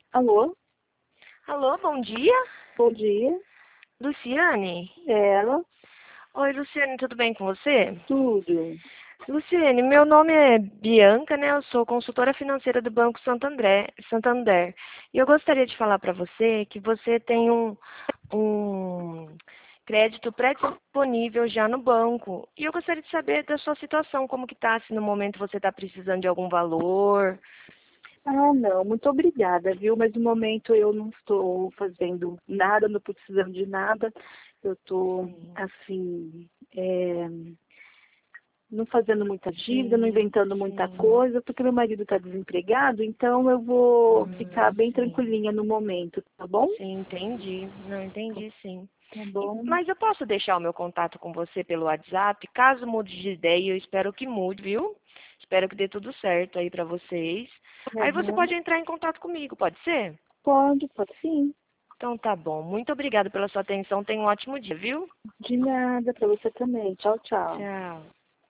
Alô, Alô, bom dia. bom dia. Luciane? Ela, Oi, Luciane, tudo bem com você? tudo. Luciane, meu nome é Bianca, né? Eu sou consultora financeira do Banco Santander. E eu gostaria de falar para você que você tem um crédito pré-disponível já no banco. E eu gostaria de saber da sua situação, como que tá, se no momento você está precisando de algum valor. Ah, não, muito obrigada, viu? Mas no momento eu não estou fazendo nada, não estou precisando de nada. Eu estou, Sim, assim, não fazendo muita dívida, não sim, inventando muita sim. coisa, porque meu marido está desempregado, então eu vou ficar bem Sim. tranquilinha no momento, tá bom? Sim, entendi. Não, entendi sim. Tá bom. Mas eu posso deixar o meu contato com você pelo WhatsApp? Caso mude de ideia, eu espero que mude, viu? Espero que dê tudo certo aí pra vocês. Aí você Uhum. pode entrar em contato comigo, pode ser? Pode sim. Então tá bom. Muito obrigada pela sua atenção. Tenha um ótimo dia, viu? De nada, para você também. Tchau, tchau. Tchau.